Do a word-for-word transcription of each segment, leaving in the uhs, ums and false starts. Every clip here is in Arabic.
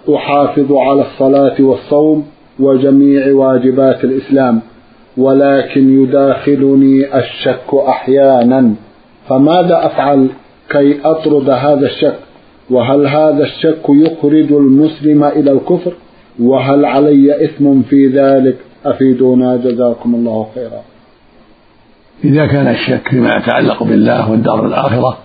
أحافظ على الصلاة والصوم وجميع واجبات الإسلام، ولكن يداخلني الشك أحيانا، فماذا أفعل كي أطرد هذا الشك؟ وهل هذا الشك يخرج المسلم إلى الكفر؟ وهل علي إثم في ذلك؟ أفيدونا جزاكم الله خيرا. إذا كان الشك فيما يتعلق بالله والدار الآخرة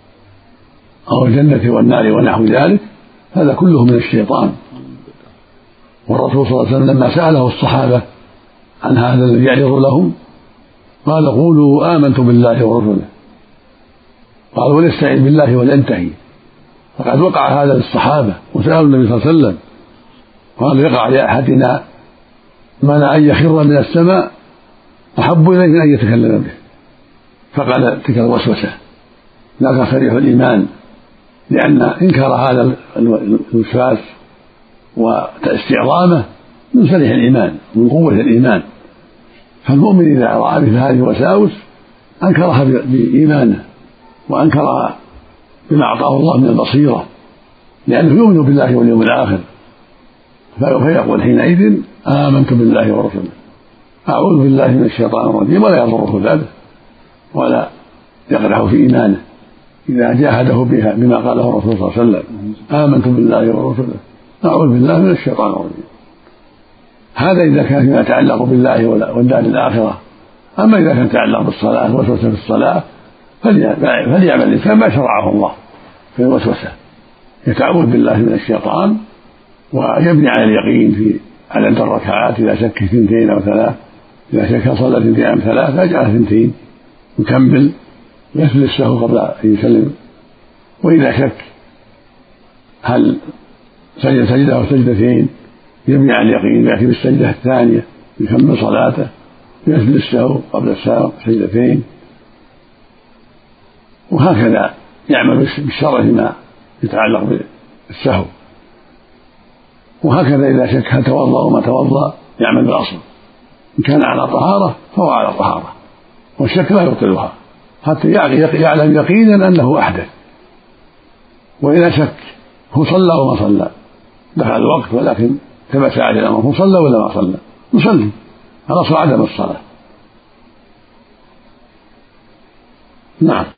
أو الجنة والنار ونحو ذلك هذا كله من الشيطان. والرسول صلى الله عليه وسلم لما سأله الصحابة عن هذا الذي يعرض لهم قال قولوا آمنت بالله ورسوله، قال وليستعين بالله ولينتهي. فقد وقع هذا للصحابة وسألوا النبي صلى الله عليه وسلم قال يقع لأحدنا منع أن يخر من السماء أحب إليه من أن يتكلم به، فقال تلك الوسوسة لا صريح الإيمان، لأن إنكار هذا الوسواس واستعظامه من صريح الإيمان ومن قوة الإيمان. فالمؤمن إذا رأى مثل هذه الوساوس أنكرها بإيمانه وأنكرها بما أعطاه الله من البصيرة، لأنه يؤمن بالله واليوم الآخر، فيقول حينئذ آمنت بالله ورسوله، أعوذ بالله من الشيطان الرجيم، ولا يضره ذلك ولا يقدح في إيمانه إذا جاهده بها بما قاله الرسول صلى الله عليه وسلم آمنت بالله ورسوله أعوذ بالله من الشيطان الرجيم. هذا إذا كان فيما يتعلق بالله والدار الآخرة. أما إذا كان يتعلق بالصلاة وسوسة في الصلاة فليعمل الإنسان ما شرعه الله في الوسوسة، يتعوذ بالله من الشيطان ويبني على اليقين في عدد الركعات، إذا شك اثنتين أو ثلاث، إذا شك صلى اثنتين أو ثلاث فيجعل اثنتين يكمل يسجد السهو قبل أن يسلم. وإذا شك هل سجد سجدة أو سجدتين يبني على اليقين يأتي بالسجدة الثانية يكمل صلاته يسجد السهو قبل السلام سجدتين، وهكذا يعمل بالشرع فيما يتعلق بالسهو. وهكذا إذا شك هل توضأ وما توضأ يعمل بالأصل، إن كان على طهارة فهو على طهارة، والشك لا يبطلها حتى يعلم يقينا أنه أحدث. وإذا شك هو صلى وما صلى دخل الوقت ولكن ثبت عليه الأمر هو صلى ولا ما صلى يصلي، الأصل عدم الصلاة. نعم.